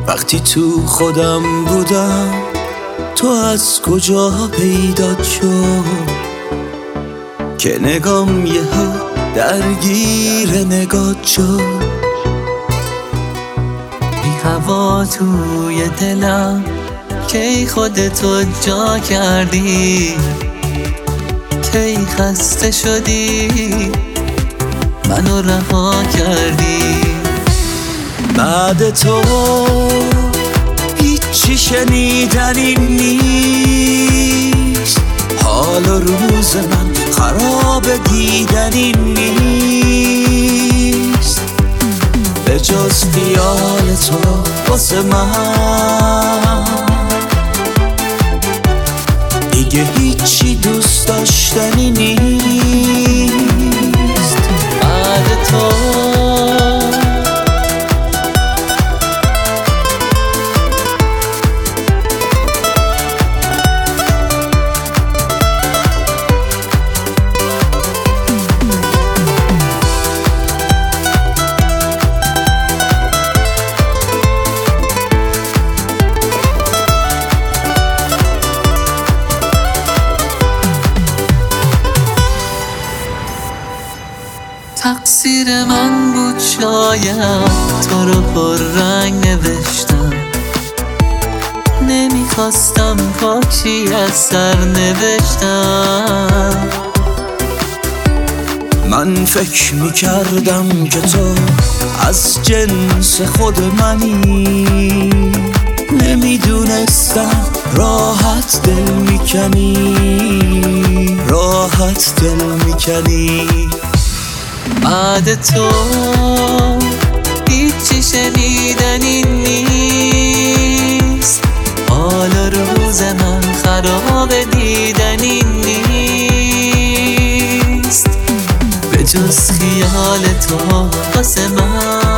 وقتی تو خودم بودم تو از کجا پیدا شد که نگام یهو درگیر نگات شد. بی هوا توی دلم کی خودتو جا کردی، کی خسته شدی منو رها کردی. بعد تو هیچی شنیدنی نیست، حال و روز من خراب دیدنی نیست. به جز خیال تو واسه من دیگه هیچی دوست داشتنی نیست. بعد تو تقصیر من بود شاید تو رو پررنگ نوشتم، نمیخواستم پاچی از سر نوشتم. من فکر میکردم که تو از جنس خود منی، نمیدونستم راحت دل میکنی، راحت دل میکنی. بعد تو هیچی شنیدنی نیست، حال روز من خراب دیدنی نیست. به جز خیال تو واسه من